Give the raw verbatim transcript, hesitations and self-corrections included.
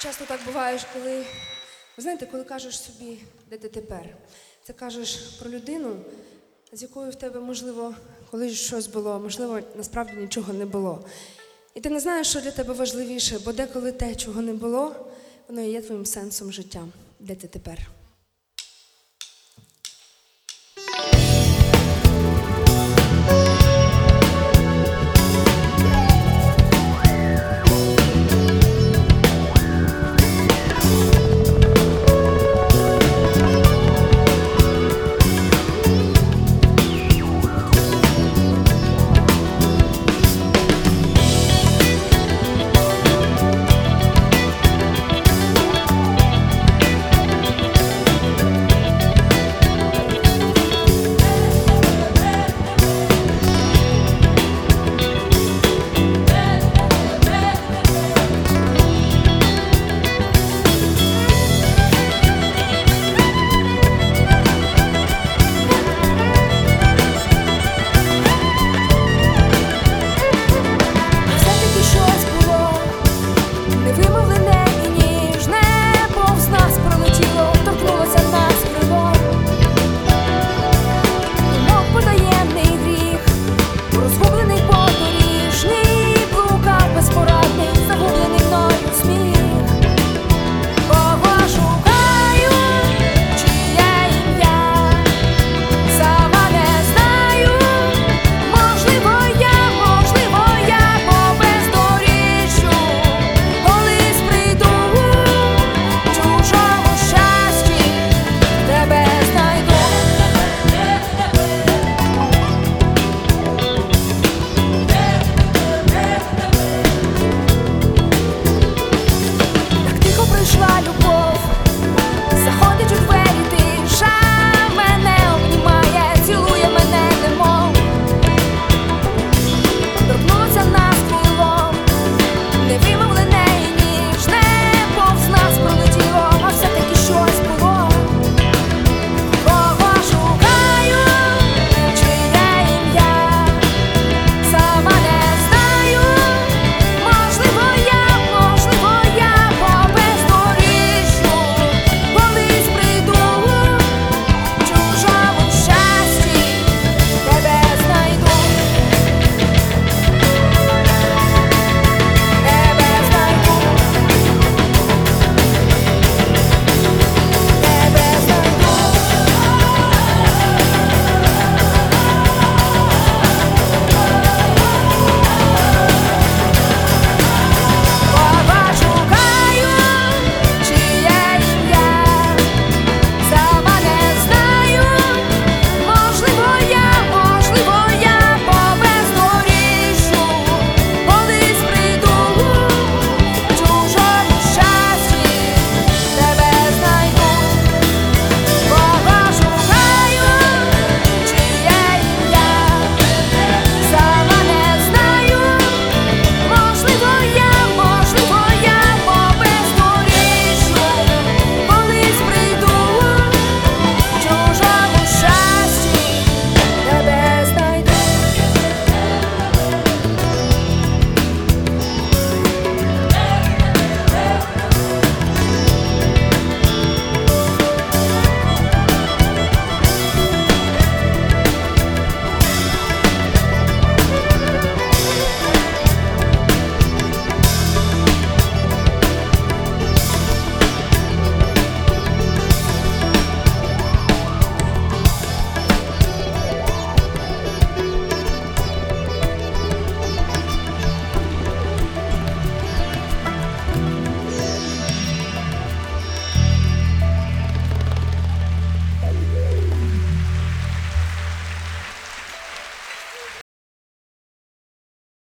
Часто так буває, коли, ви знаєте, коли кажеш собі, де ти тепер, це кажеш про людину, з якою в тебе, можливо, колись щось було, можливо, насправді нічого не було. І ти не знаєш, що для тебе важливіше, бо деколи те, чого не було, воно і є твоїм сенсом життя. Де ти тепер?